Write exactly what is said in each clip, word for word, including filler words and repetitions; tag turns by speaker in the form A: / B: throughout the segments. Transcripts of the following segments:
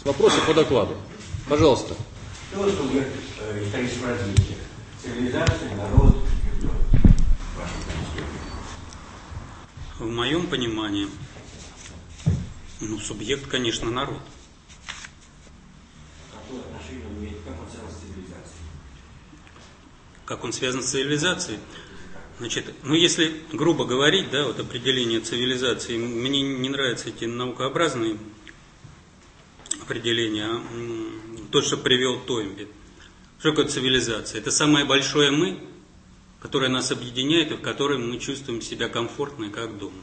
A: Вопросы по докладу. Пожалуйста.
B: Кто субъект исторического развития? Цивилизация, народ?
C: В моем понимании, ну, субъект, конечно, народ.
B: Какое отношение он имеет, как он связан с цивилизацией?
C: Как он связан с цивилизацией? Значит, ну если грубо говорить, да, вот определение цивилизации, мне не нравятся эти наукообразные определения, а то, что привел Тойнби. Что такое цивилизация? Это самое большое «мы», которое нас объединяет и в котором мы чувствуем себя комфортно и как дома.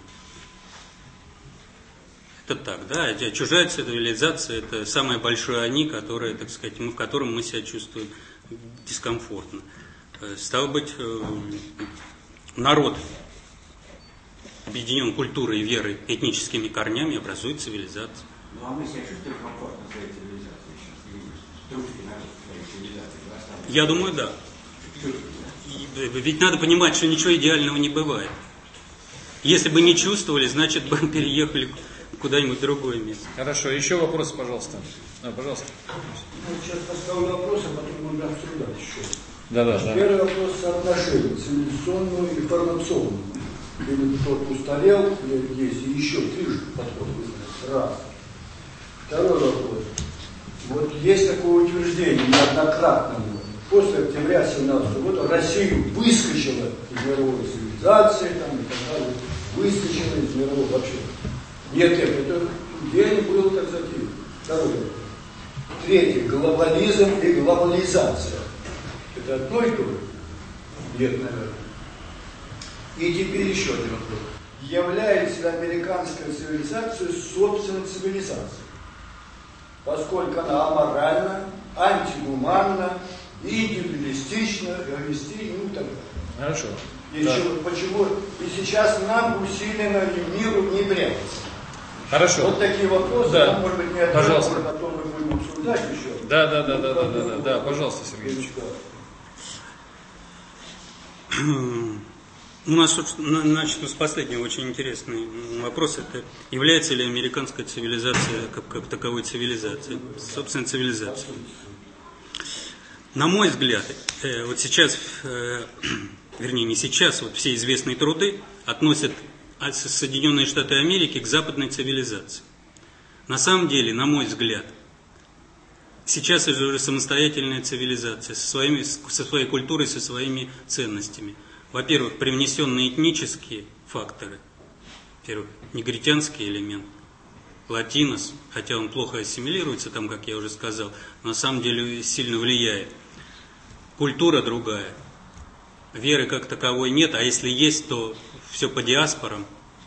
C: Это так, да, а чужая цивилизация – это самое большое «они», которое, так сказать, мы, в котором мы себя чувствуем дискомфортно. Стало быть, народ объединен культурой, верой, этническими корнями, образует цивилизацию.
B: Ну а мы себя чувствуем комфортно в своей цивилизации сейчас? Трудный народ в своей цивилизации?
C: Я думаю, да. Ведь надо понимать, что ничего идеального не бывает. Если бы не чувствовали, значит бы переехали куда-нибудь в другое место.
A: Хорошо, еще вопросы, пожалуйста. А, пожалуйста.
D: Ну, сейчас поставлю вопрос, а потом будем обсуждать еще.
A: Да, да, да.
D: Первый вопрос – соотношение цивилизационного и формационного. Или тот устарел, есть и еще три же подхода. Раз. Второй вопрос. Вот есть такое утверждение неоднократно. После октября семнадцатого года Россию выскочила из мировой цивилизации, там, и так далее, выскочила из мировой вообще. Нет, нет, это день был, так сказать, второй. Третий. Глобализм и глобализация. Это одно и то же? Нет, наверное. И теперь еще один вопрос. Является ли американская цивилизация собственной цивилизацией? Поскольку она аморальна, антигуманна, индивидуалистична, эгоистична, ну и так далее.
A: Хорошо.
D: И
A: Да.
D: еще, почему? И сейчас нам усиленно миру внедряется.
A: Хорошо.
D: Вот такие вопросы,
A: Да.
D: нам, может быть, не ответим,
A: Пожалуйста.
D: потом мы будем обсуждать еще.
A: Да, да, да, да, да, да, да, да, пожалуйста, Сергей Ильич.
C: У нас, значит, с последнего очень интересный вопрос. Это является ли американская цивилизация как, как таковой цивилизацией? Собственно, цивилизацией. На мой взгляд, э, вот сейчас, э, вернее, не сейчас, вот все известные труды относят Соединенные Штаты Америки к западной цивилизации. На самом деле, на мой взгляд, сейчас это уже самостоятельная цивилизация со, своими, со своей культурой, со своими ценностями. Во-первых, привнесенные этнические факторы. Во-первых, негритянский элемент, латинос, хотя он плохо ассимилируется, там, как я уже сказал, на самом деле сильно влияет. Культура другая. Веры как таковой нет, а если есть, то все по диаспорам.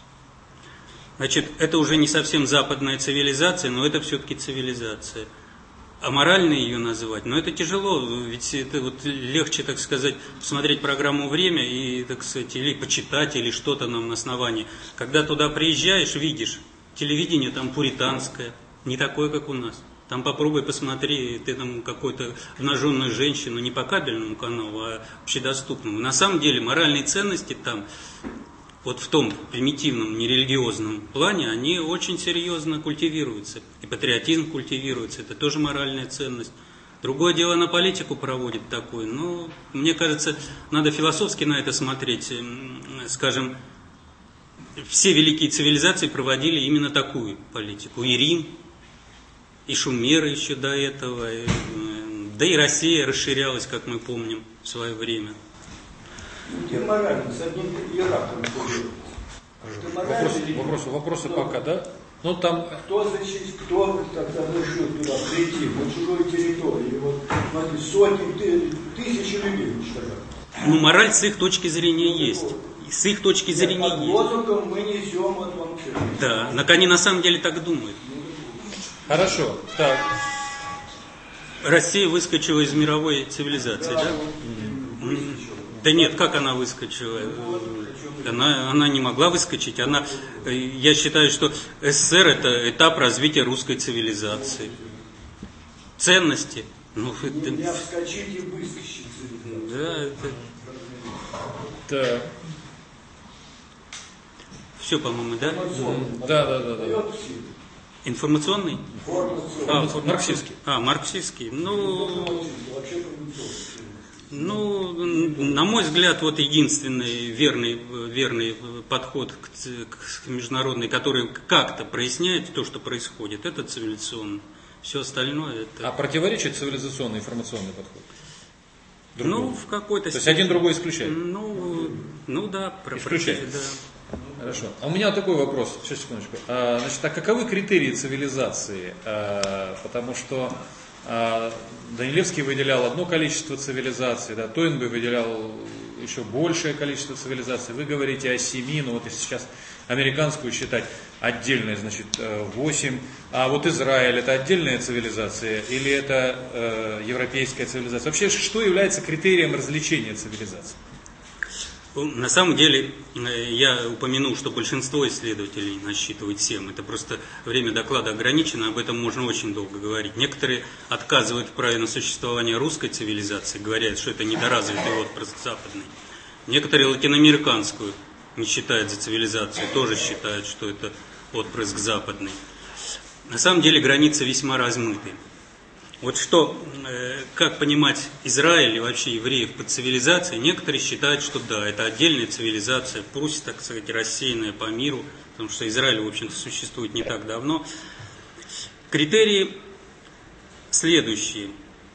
C: Значит, это уже не совсем западная цивилизация, но это все-таки цивилизация. А морально ее называть, но это тяжело, ведь это вот легче, так сказать, посмотреть программу «Время» и, так сказать, или почитать, или что-то нам на основании. Когда туда приезжаешь, видишь, телевидение там пуританское, не такое, как у нас. Там попробуй посмотри, ты там какую-то обнаженную женщину не по кабельному каналу, а общедоступному. На самом деле моральные ценности там, вот в том примитивном, нерелигиозном плане, они очень серьезно культивируются. И патриотизм культивируется, это тоже моральная ценность. Другое дело, на политику проводит такую. Но, мне кажется, надо философски на это смотреть. Скажем, все великие цивилизации проводили именно такую политику. И Рим, и Шумеры еще до этого, да и Россия расширялась, как мы помним, в свое время.
D: Где морально? С одним Ираком.
A: Вопросы, вопросы, вопросы пока, да? Ну там...
D: Кто, значит, кто тогда решил туда прийти, на чужой территории? Вот, смотри, сотни, тысячи людей уничтожают.
C: Ну, мораль с их точки зрения есть. С их точки зрения
D: Под
C: есть.
D: лозунгом мы несем вот вам все.
C: Да, но они на самом деле так думают.
A: Хорошо, так.
C: Россия выскочила из мировой цивилизации, да? Да нет, как она выскочила? Она, она не могла выскочить. Она, я считаю, что СССР – это этап развития русской цивилизации. Ценности. Ну, это...
D: Не вскочить и выскочить.
C: Да, это...
A: Так.
C: Все, по-моему, да?
A: Да, да, да, да.
C: Информационный?
D: Информационный.
C: А, фор...
A: Марксистский.
C: А, марксистский. Ну,
D: Вообще,
C: ну, на мой взгляд, вот единственный верный, верный подход к, к международной, который как-то проясняет то, что происходит, это цивилизационный. Все остальное это...
A: А противоречит цивилизационный информационный подход? Другой.
C: Ну, в какой-то
A: То есть один другой исключает?
C: Ну, ну да, про
A: исключает.
C: Да.
A: Хорошо. А у меня вот такой вопрос. Сейчас, секундочку. А, значит, а каковы критерии цивилизации? А, потому что а, Данилевский выделял одно количество цивилизаций, да, Тойнби выделял еще большее количество цивилизаций. Вы говорите о семи, но вот если сейчас американскую считать отдельной, значит, восемь. А вот Израиль — это отдельная цивилизация или это э, европейская цивилизация? Вообще, что является критерием различения цивилизаций?
C: На самом деле, я упомянул, что большинство исследователей насчитывает семь. Это просто время доклада ограничено, об этом можно очень долго говорить. Некоторые отказывают в праве на существование русской цивилизации, говорят, что это недоразвитый отпрыск западный. Некоторые латиноамериканскую не считают за цивилизацию, тоже считают, что это отпрыск западный. На самом деле границы весьма размыты. Вот что, э, как понимать Израиль и вообще евреев под цивилизацией, некоторые считают, что да, это отдельная цивилизация, пусть, так сказать, рассеянная по миру, потому что Израиль, в общем-то, существует не так давно. Критерии следующие.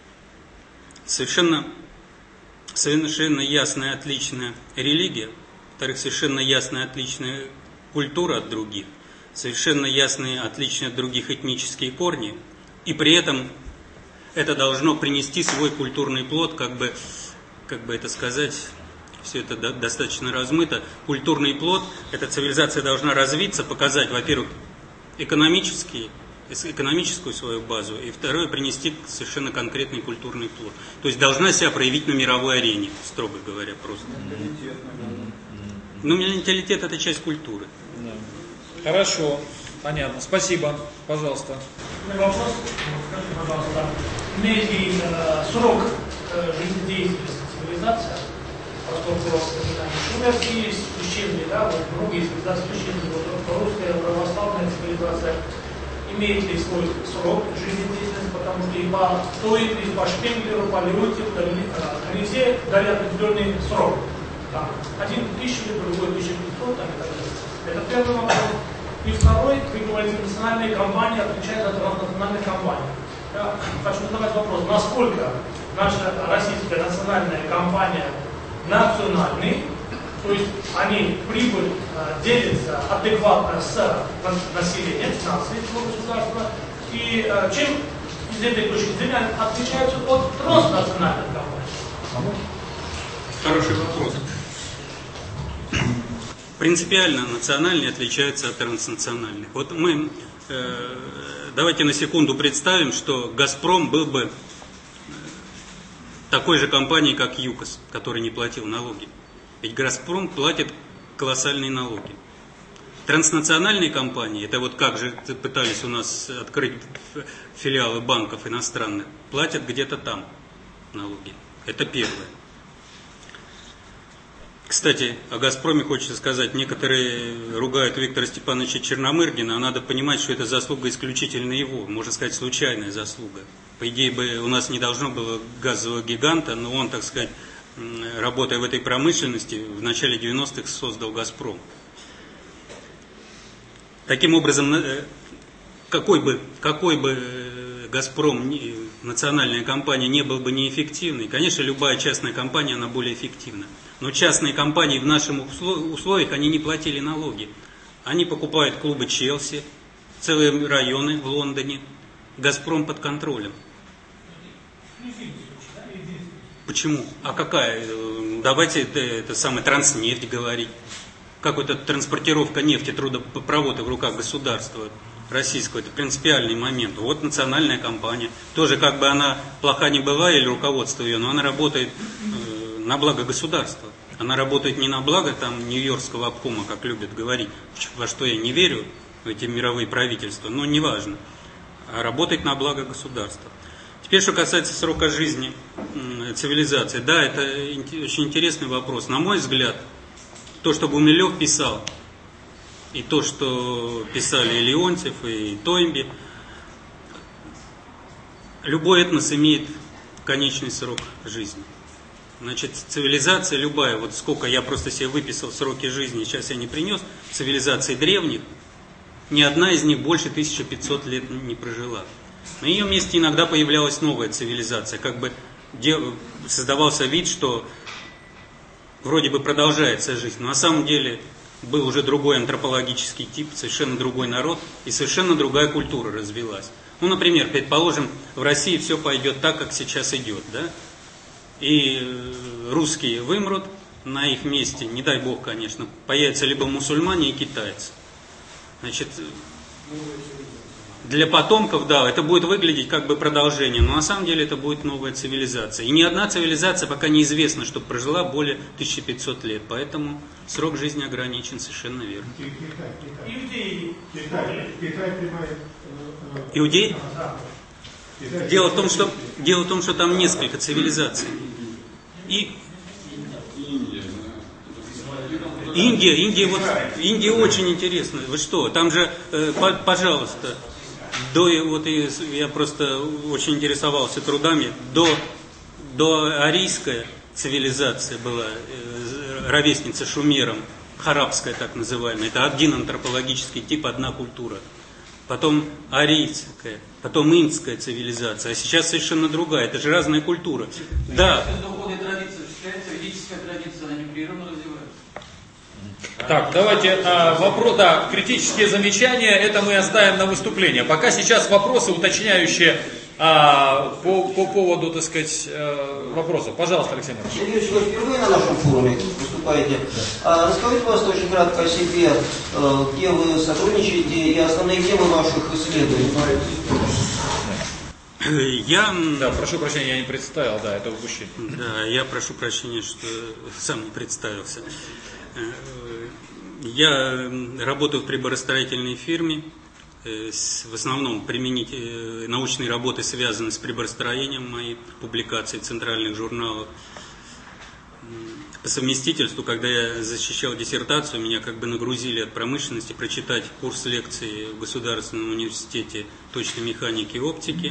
C: Совершенно, совершенно ясная, отличная религия, во-вторых, совершенно ясная, отличная культура от других, совершенно ясные, отличные от других этнические корни, и при этом это должно принести свой культурный плод, как бы, как бы это сказать, все это до, достаточно размыто. Культурный плод, эта цивилизация должна развиться, показать, во-первых, экономический, экономическую свою базу, и второе, принести совершенно конкретный культурный плод. То есть должна себя проявить на мировой арене, строго говоря, просто. Ну, менталитет – это часть культуры.
A: Хорошо, понятно. Спасибо. Пожалуйста.
E: Вопрос, скажите, пожалуйста, имеет ли э, срок э, жизнедеятельности цивилизации, поскольку шумерские исчезли, да, вот многие цивилизации исчезли, вот русская православная цивилизация имеет ли свой срок жизнедеятельности, потому что и по Стоит, и по Шпенглеру, по Леонтьеву, они все дали определенный срок. Там, один тысяча лет, другой тысяча пятьсот, там, и так далее. Это первый вопрос. И второй, вы говорите, национальные компании отличаются от транснациональных компаний. Я хочу задать вопрос, насколько наша российская национальная компания национальный, то есть они прибыль э, делятся адекватно с населением, с нацией государства, и э, чем из этой точки зрения отличаются от транснациональных компаний?
C: Хороший вопрос. Принципиально национальные отличаются от транснациональных. Вот мы, э, давайте на секунду представим, что «Газпром» был бы такой же компанией, как ЮКОС, который не платил налоги. Ведь «Газпром» платит колоссальные налоги. Транснациональные компании, это вот как же пытались у нас открыть филиалы банков иностранных, платят где-то там налоги. Это первое. Кстати, о «Газпроме» хочется сказать, некоторые ругают Виктора Степановича Черномырдина, а надо понимать, что это заслуга исключительно его, можно сказать, случайная заслуга. По идее бы у нас не должно было газового гиганта, но он, так сказать, работая в этой промышленности, в начале девяностых создал «Газпром». Таким образом, какой бы, какой бы «Газпром», национальная компания, не был бы неэффективной, конечно, любая частная компания, она более эффективна. Но частные компании в наших условиях, они не платили налоги. Они покупают клубы Челси, целые районы в Лондоне. «Газпром» под контролем. Почему? А какая? Давайте это, это самое Транснефть говорить. Какая-то транспортировка нефти, трудопроводы в руках государства российского. Это принципиальный момент. Вот национальная компания. Тоже как бы она плоха не была, или руководство ее, но она работает э, на благо государства. Она работает не на благо там Нью-Йоркского обкома, как любят говорить, во что я не верю, в эти мировые правительства, но неважно. А работает на благо государства. Теперь, что касается срока жизни э, цивилизации. Да, это очень интересный вопрос. На мой взгляд, то, что Гумилев писал, и то, что писали и Леонтьев, и Тойнби, любой этнос имеет конечный срок жизни. Значит, цивилизация любая, вот сколько я просто себе выписал сроки жизни, сейчас я не принес, цивилизации древних, ни одна из них больше тысяча пятьсот лет не прожила. На ее месте иногда появлялась новая цивилизация, как бы создавался вид, что вроде бы продолжается жизнь, но на самом деле был уже другой антропологический тип, совершенно другой народ и совершенно другая культура развилась. Ну, например, предположим, в России все пойдет так, как сейчас идет, да? И русские вымрут, на их месте, не дай бог, конечно, появятся либо мусульмане и китайцы. Значит, для потомков, да, это будет выглядеть как бы продолжение, но на самом деле это будет новая цивилизация. И ни одна цивилизация пока неизвестно, что прожила более тысячи пятисот лет, поэтому срок жизни ограничен, совершенно верно.
E: Иудеи.
C: Иудеи? Дело в том, что, дело в том, что там несколько цивилизаций. И Индия, Индия, вот, Индия очень интересная. Вы что, там же, э, по, пожалуйста, до, вот, я просто очень интересовался трудами, до, до арийская цивилизация была, э, ровесница шумерам, харабская так называемая, это один антропологический тип, одна культура. Потом арийская, потом индская цивилизация, а сейчас совершенно другая, это же разная культура. Да.
A: Так, давайте а, вопрос, да, критические замечания, это мы оставим на выступление. Пока сейчас вопросы, уточняющие а, по, по поводу, так сказать, э, вопросов. Пожалуйста, Алексей Иванович.
F: Сергей Ильич, вы впервые на нашем форуме выступаете. А, расскажите, пожалуйста, очень кратко о себе, где вы сотрудничаете и основные темы ваших исследований.
C: Я...
A: Да, прошу прощения, я не представил, да, это упущение.
C: Да, я прошу прощения, что сам не представился. Я работаю в приборостроительной фирме, в основном применить научные работы связаны с приборостроением, мои публикации в центральных журналах. По совместительству, когда я защищал диссертацию, меня как бы нагрузили от промышленности прочитать курс лекций в Государственном университете точной механики и оптики.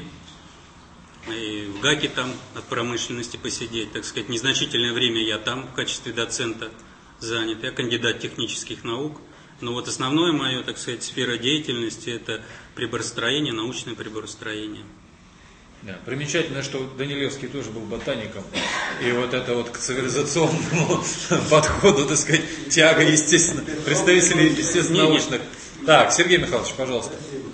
C: И в ГАКе там от промышленности посидеть, так сказать, незначительное время я там в качестве доцента занят, я кандидат технических наук, но вот основное мое, так сказать, сфера деятельности это приборостроение, научное приборостроение.
A: Да, примечательно, что Данилевский тоже был ботаником, и вот это вот к цивилизационному подходу, так сказать, тяга, естественно, представителей, естественно, научных. Так, Сергей Михайлович, пожалуйста.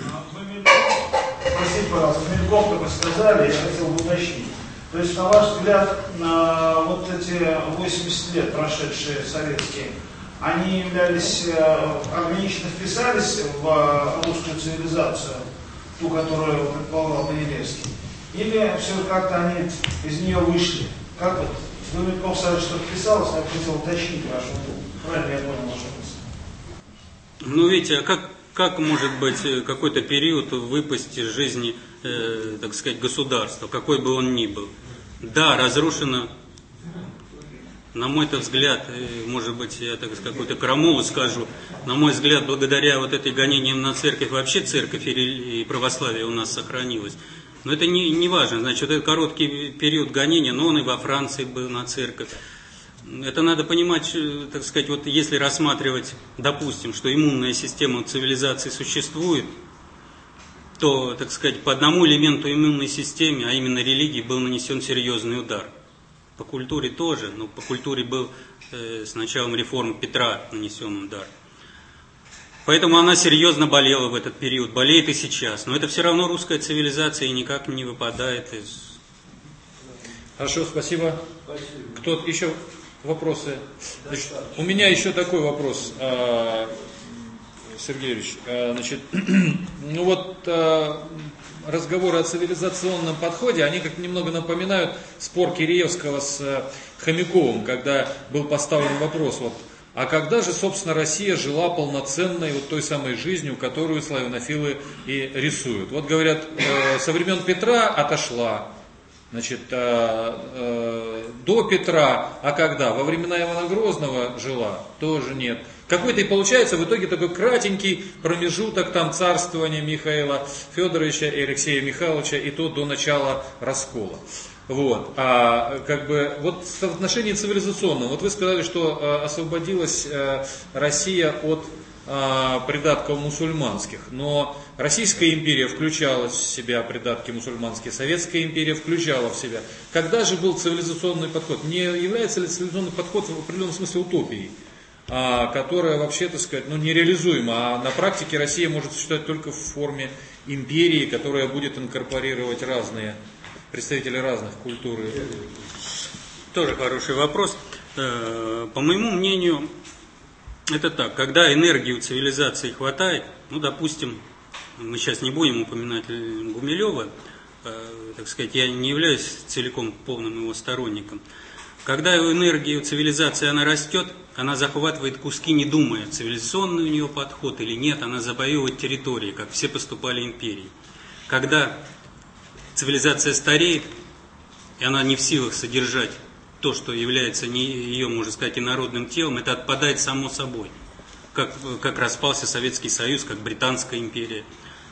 G: Простите, пожалуйста, мельком только сказали, я хотел бы уточнить. То есть, на ваш взгляд, на вот эти восемьдесят лет, прошедшие советские, они являлись, органично вписались в русскую цивилизацию, ту, которую предполагал Данилевский? Или все как-то они из нее вышли? Как вот? Вы мельком сказали, что вписалось, я хотел уточнить вашу, правильно я понял вашу мысль?
C: Ну, видите, а как... Как может быть какой-то период выпасть из жизни, э, так сказать, государства, какой бы он ни был? Да, разрушено, на мой взгляд, может быть, я так какую-то крамолу скажу, на мой взгляд, благодаря вот этой гонениям на церковь, вообще церковь и православие у нас сохранилось. Но это не, не важно, значит, вот этот короткий период гонения, но он и во Франции был на церковь. Это надо понимать, так сказать, вот если рассматривать, допустим, что иммунная система цивилизации существует, то, так сказать, по одному элементу иммунной системы, а именно религии, был нанесен серьезный удар. По культуре тоже, но по культуре был э, с началом реформ Петра нанесен удар. Поэтому она серьезно болела в этот период, болеет и сейчас. Но это все равно русская цивилизация и никак не выпадает из...
A: Хорошо, спасибо. Кто еще... Вопросы? Значит, у меня еще такой вопрос, Сергей Юрьевич. Значит, ну вот разговоры о цивилизационном подходе, они как немного напоминают спор Киреевского с Хомяковым, когда был поставлен вопрос, вот, а когда же, собственно, Россия жила полноценной вот той самой жизнью, которую славянофилы и рисуют? Вот говорят, со времен Петра отошла. Значит, э, э, до Петра, а когда? Во времена Ивана Грозного жила? Тоже нет. Какой-то и получается в итоге такой кратенький промежуток там царствования Михаила Федоровича и Алексея Михайловича, и то до начала раскола. Вот, а как бы вот в отношении цивилизационного, вот вы сказали, что а, освободилась а, Россия от а, придатков мусульманских, но Российская империя включала в себя придатки мусульманские, Советская империя включала в себя. Когда же был цивилизационный подход? Не является ли цивилизационный подход в определенном смысле утопией, а, которая вообще, так сказать, ну, нереализуема, а на практике Россия может существовать только в форме империи, которая будет инкорпорировать разные представители разных культур?
C: Тоже хороший вопрос. По моему мнению, это так. Когда энергии у цивилизации хватает, ну, допустим, мы сейчас не будем упоминать Гумилева, так сказать, я не являюсь целиком полным его сторонником. Когда энергия у цивилизации она растет, она захватывает куски, не думая, цивилизационный у нее подход или нет, она завоевывает территории, как все поступали империи. Когда цивилизация стареет, и она не в силах содержать то, что является не ее, можно сказать, инородным телом, это отпадает само собой. Как, как распался Советский Союз, как Британская империя.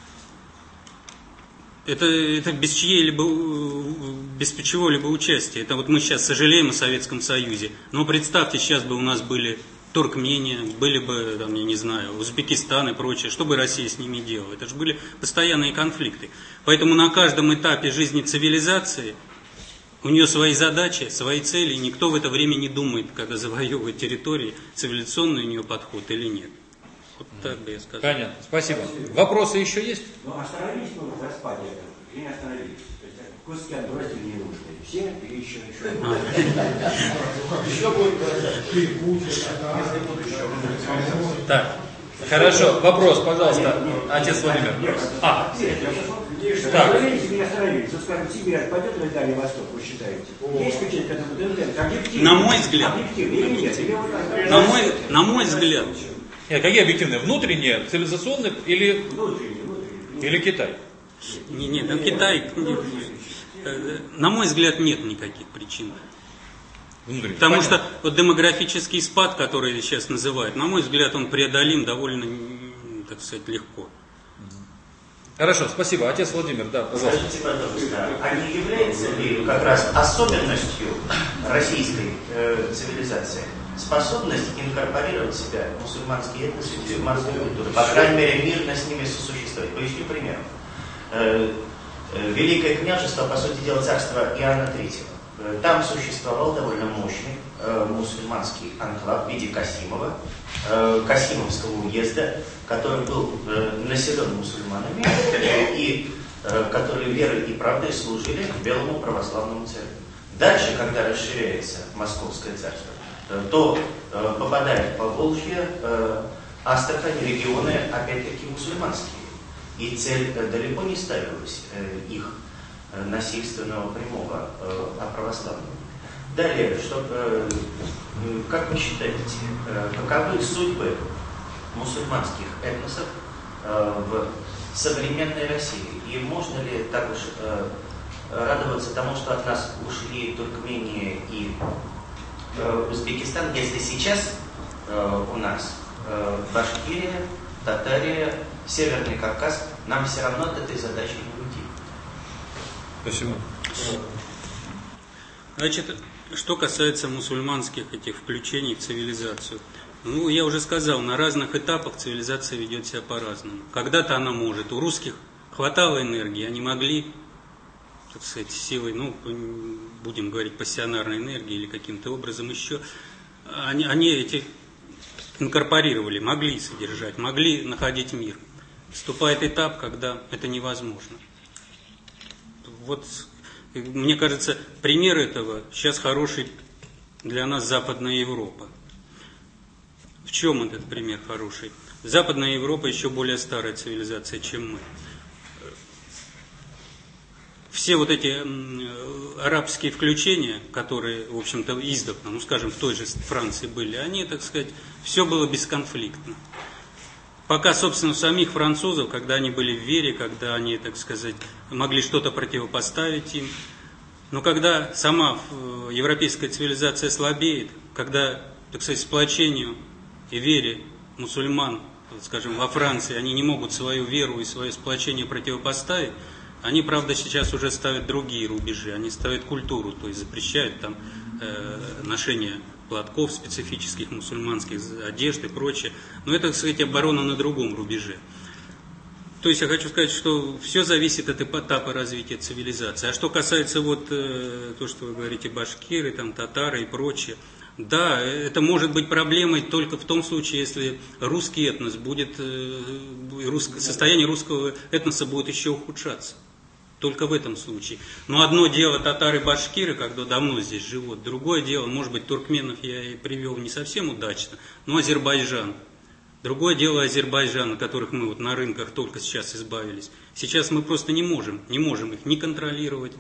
C: Это, это без чьей-либо, без чего-либо участия. Это вот мы сейчас сожалеем о Советском Союзе. Но представьте, сейчас бы у нас были Туркмения, были бы, там, я не знаю, Узбекистан и прочее, что бы Россия с ними делала? Это же были постоянные конфликты. Поэтому на каждом этапе жизни цивилизации у нее свои задачи, свои цели, и никто в это время не думает, когда завоевывает территории, цивилизационный у нее подход или нет. Вот так бы я сказал.
A: Понятно, спасибо. Вопросы еще есть?
B: Ну, остановились мы в распаде этого, или не остановились? То есть куски отбросили ненужные. Все или еще еще? Еще будет
A: Так, хорошо, вопрос, пожалуйста, отец Владимир. А,
B: так. Остановились или не остановились? Вот, скажем, Сибирь отпадет или Дальний Восток, вы считаете? Есть включение к этому тенденции? Объективно?
C: На мой взгляд.
B: Объективно или нет? Или вот,
C: на, мой, на мой взгляд.
A: Нет, какие объективные? Внутренние, цивилизационные или,
B: внутренние, внутренние.
A: или Китай?
C: Не, нет, там Китай, нет. На мой взгляд, нет никаких причин.
A: Внутренние.
C: Потому
A: Понятно.
C: что вот демографический спад, который сейчас называют, на мой взгляд, он преодолим довольно, так сказать, легко.
A: Хорошо, спасибо. Отец Владимир, да, пожалуйста.
H: Скажите, пожалуйста, а не является ли как раз особенностью российской э, цивилизации способность инкорпорировать в себя мусульманские этносы, мусульманские культуры, по крайней мере, мирно с ними сосуществовать? Поясню пример. Э, э, Великое княжество, по сути дела, царство Иоанна Третьего. Э, там существовал довольно мощный э, мусульманский анклав в виде Касимова, э, Касимовского уезда, который был э, населен мусульманами э, и э, которые верой и правдой служили белому православному царю. Дальше, когда расширяется Московское царство, э, то э, попадает по Волжье, э, Астрахань, регионы, опять-таки, мусульманские. И цель э, далеко не ставилась э, их э, насильственного прямого, э, а православного. Далее, что, э, э, как вы считаете, э, каковы судьбы мусульманских этносов э, в современной России? И можно ли так уж э, радоваться тому, что от нас ушли Туркмения и э, Узбекистан, если сейчас э, у нас э, Башкирия, Татария, Северный Кавказ, нам все равно от этой задачи не уйти?
A: Спасибо.
C: Значит, что касается мусульманских этих включений в цивилизацию. Ну, я уже сказал, на разных этапах цивилизация ведет себя по-разному. Когда-то она может. У русских хватало энергии, они могли, так сказать, силой, ну, будем говорить, пассионарной энергии или каким-то образом еще, они, они эти инкорпорировали, могли содержать, могли находить мир. Вступает этап, когда это невозможно. Вот, мне кажется, пример этого сейчас хороший для нас Западная Европа. В чем этот пример хороший? Западная Европа еще более старая цивилизация, чем мы. Все вот эти арабские включения, которые, в общем-то, издавна, ну, скажем, в той же Франции были, они, так сказать, все было бесконфликтно. Пока, собственно, у самих французов, когда они были в вере, когда они, так сказать, могли что-то противопоставить им, но когда сама европейская цивилизация слабеет, когда, так сказать, сплочению и вере мусульман, скажем, во Франции, они не могут свою веру и свое сплочение противопоставить, они, правда, сейчас уже ставят другие рубежи, они ставят культуру, то есть запрещают там э, ношение платков специфических, мусульманских одежд и прочее. Но это, так сказать, оборона на другом рубеже. То есть я хочу сказать, что все зависит от этапа развития цивилизации. А что касается вот э, то, что вы говорите, башкиры, там, татары и прочее, да, это может быть проблемой только в том случае, если русский этнос будет, э, русско, состояние русского этноса будет еще ухудшаться. Только в этом случае. Но одно дело татары-башкиры, когда давно здесь живут. Другое дело, может быть, туркменов я и привел не совсем удачно, но Азербайджан. Другое дело Азербайджан, от которых мы вот на рынках только сейчас избавились. Сейчас мы просто не можем, не можем их ни контролировать.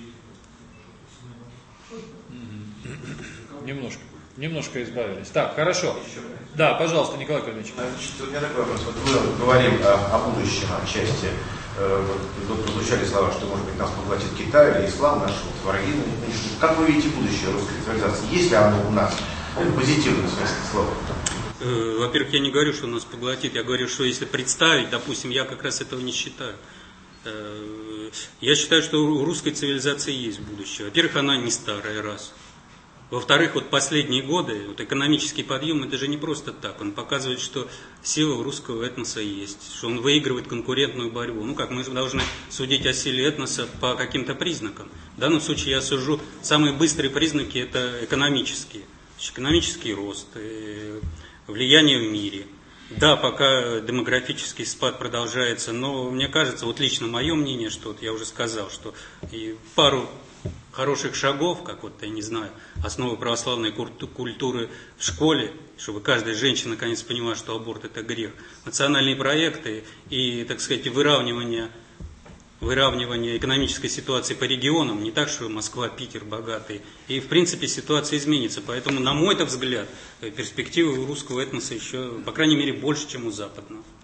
A: Немножко, немножко избавились. Так, хорошо. Да, пожалуйста, Николай Кузьмич.
I: Значит, у меня такой вопрос. Вот мы говорим о, о будущем отчасти. Вот, прозвучали слова, что, может быть, нас поглотит Китай или ислам, наши вот враги. Как вы видите будущее русской цивилизации? Есть ли оно у нас? Позитивный смысл слова.
C: Во-первых, я не говорю, что нас поглотит. Я говорю, что если представить, допустим, я как раз этого не считаю. Я считаю, что у русской цивилизации есть будущее. Во-первых, она не старая, раз. Во-вторых, вот последние годы, вот экономический подъем, это же не просто так. Он показывает, что сила у русского этноса есть, что он выигрывает конкурентную борьбу. Ну как, мы же должны судить о силе этноса по каким-то признакам. В данном случае я сужу, самые быстрые признаки это экономические. Экономический рост, влияние в мире. Да, пока демографический спад продолжается, но мне кажется, вот лично мое мнение, что вот я уже сказал, что и пару хороших шагов, как вот, я не знаю, основы православной культуры в школе, чтобы каждая женщина наконец поняла, что аборт это грех, национальные проекты и, так сказать, выравнивание, выравнивание экономической ситуации по регионам, не так, что Москва, Питер богатые, и, в принципе, ситуация изменится. Поэтому, на мой взгляд, перспективы у русского этноса еще, по крайней мере, больше, чем у западного.